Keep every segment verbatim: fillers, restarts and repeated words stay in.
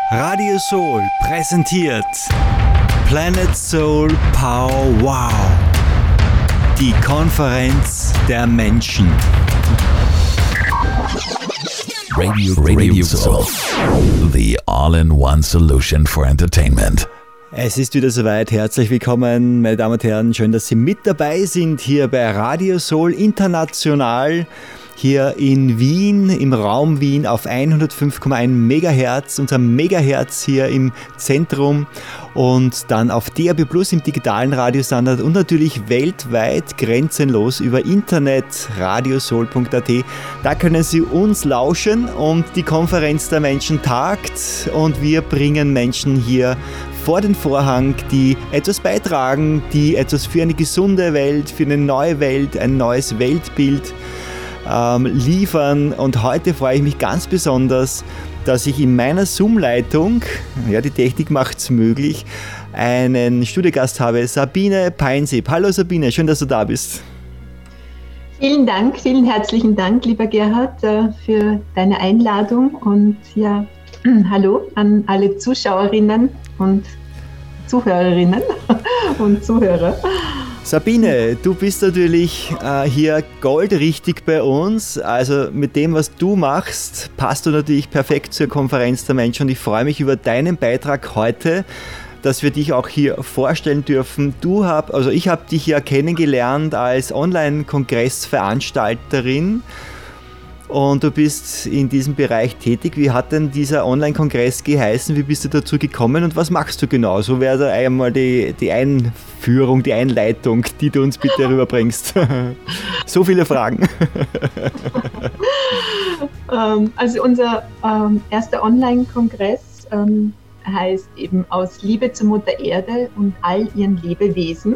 Radio Soul präsentiert Planet Soul Power Wow, die Konferenz der Menschen. Radio, Radio Soul, the all-in-one solution for entertainment. Es ist wieder soweit. Herzlich willkommen, meine Damen und Herren. Schön, dass Sie mit dabei sind hier bei Radio Soul International. Hier in Wien, im Raum Wien auf hundertfünf Komma eins Megahertz, unser Megahertz hier im Zentrum und dann auf D A B Plus im digitalen Radiostandard und natürlich weltweit grenzenlos über Internet, radiosoul punkt a t. Da können Sie uns lauschen und die Konferenz der Menschen tagt und wir bringen Menschen hier vor den Vorhang, die etwas beitragen, die etwas für eine gesunde Welt, für eine neue Welt, ein neues Weltbild ähm, liefern. Und heute freue ich mich ganz besonders, dass ich in meiner Zoom-Leitung, ja, die Technik macht es möglich, einen Studiogast habe, Sabine Peinsipp. Hallo Sabine, schön, dass du da bist. Vielen Dank, vielen herzlichen Dank, lieber Gerhard, für deine Einladung und ja, hallo an alle Zuschauerinnen und Zuhörerinnen und Zuhörer. Sabine, du bist natürlich äh, hier goldrichtig bei uns. Also mit dem, was du machst, passt du natürlich perfekt zur Konferenz der Menschen. Und ich freue mich über deinen Beitrag heute, dass wir dich auch hier vorstellen dürfen. Du hab, also ich habe dich ja kennengelernt als Online-Kongressveranstalterin. Und du bist in diesem Bereich tätig. Wie hat denn dieser Online-Kongress geheißen? Wie bist du dazu gekommen und was machst du genau? So wäre da einmal die, die Einführung, die Einleitung, die du uns bitte rüberbringst. So viele Fragen. Also unser ähm, erster Online-Kongress ähm, heißt eben Aus Liebe zur Mutter Erde und all ihren Lebewesen.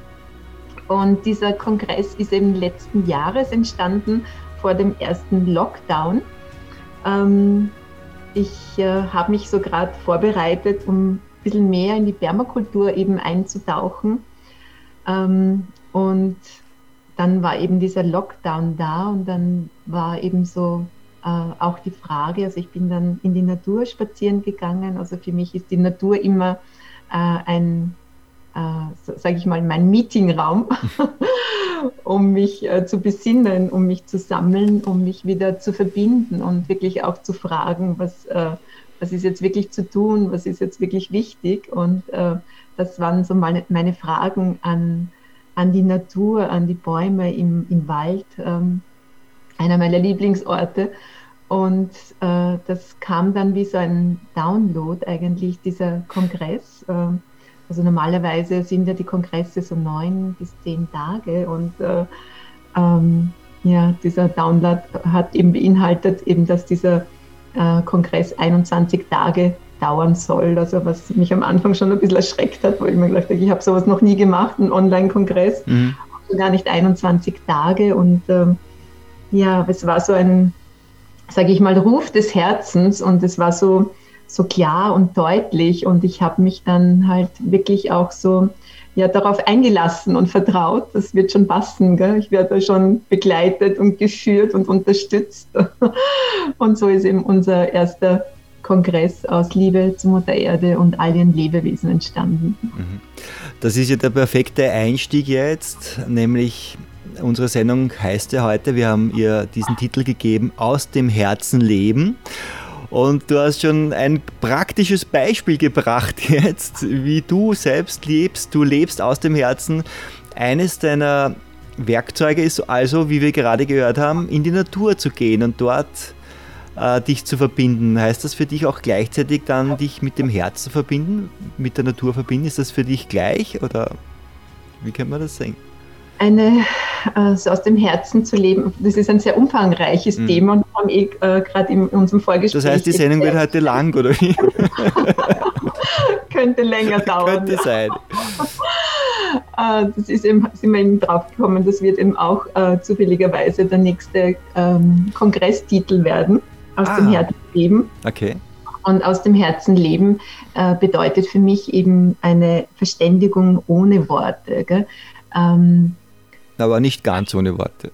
Und dieser Kongress ist eben letzten Jahres entstanden, vor dem ersten Lockdown. Ähm, ich äh, habe mich so gerade vorbereitet, um ein bisschen mehr in die Permakultur eben einzutauchen. Ähm, und dann war eben dieser Lockdown da und dann war eben so äh, auch die Frage, also ich bin dann in die Natur spazieren gegangen. Also für mich ist die Natur immer äh, ein, äh, so, sage ich mal, mein Meetingraum. um mich äh, zu besinnen, um mich zu sammeln, um mich wieder zu verbinden und wirklich auch zu fragen, was, äh, was ist jetzt wirklich zu tun, was ist jetzt wirklich wichtig. Und äh, das waren so meine, meine Fragen an, an die Natur, an die Bäume im, im Wald, ähm, einer meiner Lieblingsorte. Und äh, das kam dann wie so ein Download eigentlich, dieser Kongress. Äh, Also normalerweise sind ja die Kongresse so neun bis zehn Tage und äh, ähm, ja, dieser Download hat eben beinhaltet, eben, dass dieser äh, Kongress einundzwanzig Tage dauern soll, also was mich am Anfang schon ein bisschen erschreckt hat, wo ich mir gedacht habe, ich habe sowas noch nie gemacht, einen Online-Kongress, mhm. also gar nicht einundzwanzig Tage und ähm, ja, es war so ein, sage ich mal, Ruf des Herzens und es war so so klar und deutlich und ich habe mich dann halt wirklich auch so ja, darauf eingelassen und vertraut, das wird schon passen, gell? Ich werde schon begleitet und geführt und unterstützt und so ist eben unser erster Kongress aus Liebe zur Mutter Erde und all ihren Lebewesen entstanden. Das ist ja der perfekte Einstieg jetzt, nämlich unsere Sendung heißt ja heute, wir haben ihr diesen Titel gegeben, Aus dem Herzen leben. Und du hast schon ein praktisches Beispiel gebracht jetzt, wie du selbst lebst. Du lebst aus dem Herzen. Eines deiner Werkzeuge ist also, wie wir gerade gehört haben, in die Natur zu gehen und dort äh, dich zu verbinden. Heißt das für dich auch gleichzeitig dann, dich mit dem Herzen verbinden, mit der Natur verbinden? Ist das für dich gleich oder wie kann man das sehen? Eine, äh, so aus dem Herzen zu leben, das ist ein sehr umfangreiches mhm. Thema und wir haben eh äh, gerade in unserem Vorgespräch. Das heißt, die Sendung wird heute lang, oder wie? Könnte länger dauern. Könnte sein. äh, das ist eben, sind wir eben drauf gekommen, das wird eben auch äh, zufälligerweise der nächste ähm, Kongresstitel werden, aus ah. dem Herzen leben. Okay. Und aus dem Herzen leben äh, bedeutet für mich eben eine Verständigung ohne Worte, gell? Ähm, Aber nicht ganz ohne Worte.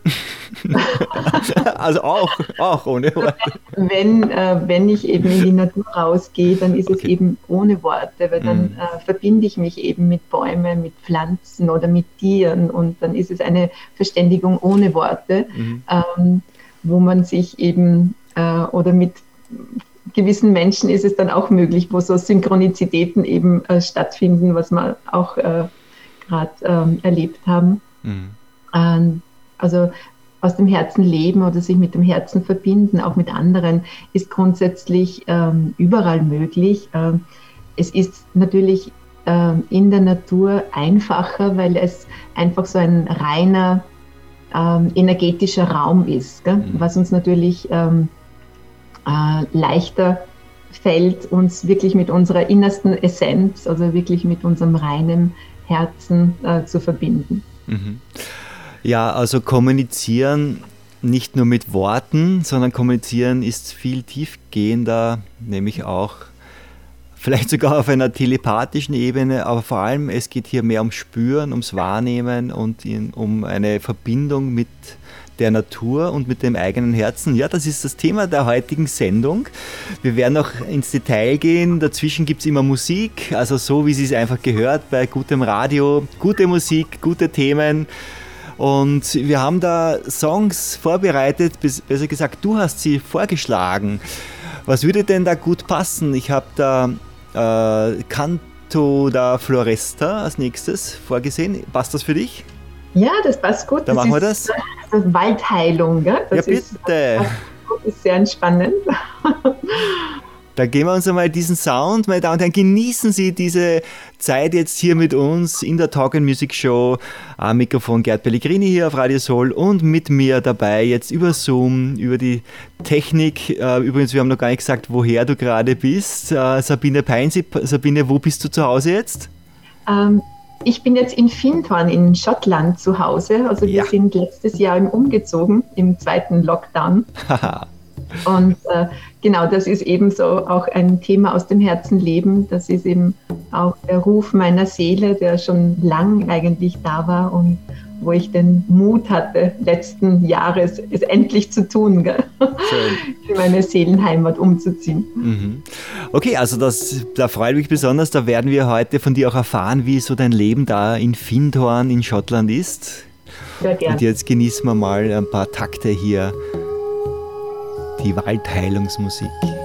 Also auch, auch ohne Worte. Wenn, äh, wenn ich eben in die Natur rausgehe, dann ist okay. es eben ohne Worte, weil dann äh, verbinde ich mich eben mit Bäumen, mit Pflanzen oder mit Tieren und dann ist es eine Verständigung ohne Worte, mhm. ähm, wo man sich eben äh, oder mit gewissen Menschen ist es dann auch möglich, wo so Synchronizitäten eben äh, stattfinden, was wir auch äh, gerade ähm, erlebt haben. Mhm. Ähm, also aus dem Herzen leben oder sich mit dem Herzen verbinden, auch mit anderen, ist grundsätzlich ähm, überall möglich. Ähm, es ist natürlich ähm, in der Natur einfacher, weil es einfach so ein reiner ähm, energetischer Raum ist, gell? Mhm. Was uns natürlich ähm, äh, leichter fällt, uns wirklich mit unserer innersten Essenz, also wirklich mit unserem reinen Herzen äh, zu verbinden. Mhm. Ja, also kommunizieren nicht nur mit Worten, sondern kommunizieren ist viel tiefgehender, nämlich auch vielleicht sogar auf einer telepathischen Ebene, aber vor allem es geht hier mehr ums Spüren, ums Wahrnehmen und in, um eine Verbindung mit der Natur und mit dem eigenen Herzen. Ja, das ist das Thema der heutigen Sendung. Wir werden noch ins Detail gehen. Dazwischen gibt es immer Musik, also so wie es einfach gehört bei gutem Radio. Gute Musik, gute Themen. Und wir haben da Songs vorbereitet, besser gesagt, du hast sie vorgeschlagen. Was würde denn da gut passen? Ich habe da äh, Canto da Floresta als nächstes vorgesehen. Passt das für dich? Ja, das passt gut. Dann das machen wir ist, das. das ist Waldheilung, gell? Das ja, bitte. Ist, das ist sehr entspannend. Da geben wir uns einmal diesen Sound, meine Damen und Herren, genießen Sie diese Zeit jetzt hier mit uns in der Talk and Music Show. Am Mikrofon Gerd Pellegrini hier auf Radio Soul und mit mir dabei jetzt über Zoom, über die Technik. Übrigens, wir haben noch gar nicht gesagt, woher du gerade bist. Sabine Peinsip. Sabine, wo bist du zu Hause jetzt? Ähm, ich bin jetzt in Findhorn in Schottland zu Hause. Also wir ja. sind letztes Jahr umgezogen im zweiten Lockdown. Und äh, genau, das ist eben so auch ein Thema aus dem Herzenleben. Das ist eben auch der Ruf meiner Seele, der schon lang eigentlich da war und wo ich den Mut hatte, letzten Jahres es endlich zu tun, gell? In meine Seelenheimat umzuziehen. Mhm. Okay, also das, da freue ich mich besonders. Da werden wir heute von dir auch erfahren, wie so dein Leben da in Findhorn in Schottland ist. Sehr gerne. Und jetzt genießen wir mal ein paar Takte hier. Die Waldheilungsmusik.